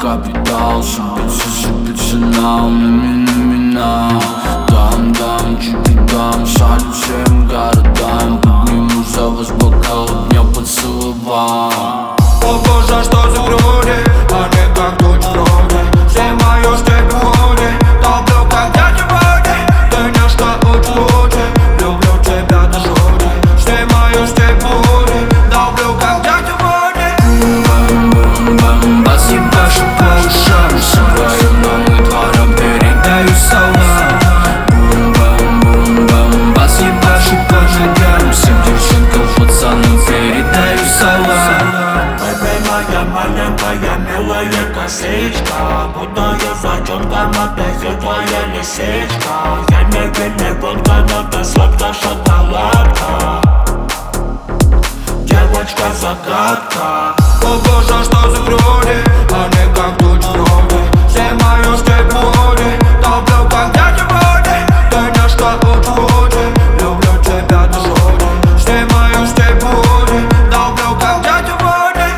капитал. Шипится на меня. Дам, чуть дам, шалю всем городам. Подниму за вас бокал, меня поцеловал. О боже, что за груди, они как дочь вроде. Снимаю с тебя худи, топлю как дядя Боди. Ты нежка очень, люблю тебя до жути. Снимаю с тебя худи, топлю как дядя Боди. Бум-бум-бум, бас ебашу по ушам. Своим новым двором передаю салам. Бум-бум-бум, бас ебашу по ногам. Всем девчонкам, пацанам передаю салам. Моя маленькая милая косичка, будто я зайчонком опять твоя лисичка. Я невинный водка, но ты сладкая шоколадка. Девочка-загадка. О боже, что за груди, они как дочь вроде. Снимаю с тебя худи, топлю как дядя Боди. Ты нежка очень, люблю тебя до жути. Снимаю с тебя худи, топлю как дядя Боди.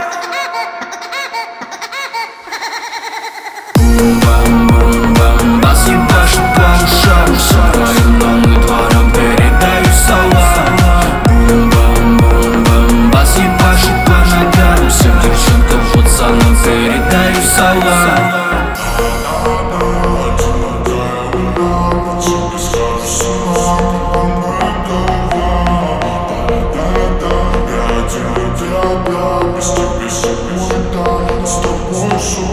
Бум-бум-бум, бас ебашу по ушам. Своим новым двором передаю салам. Бум-бум-бум, бас ебашу по ногам. Всем девчонкам, пацанам передаю салам. С тобой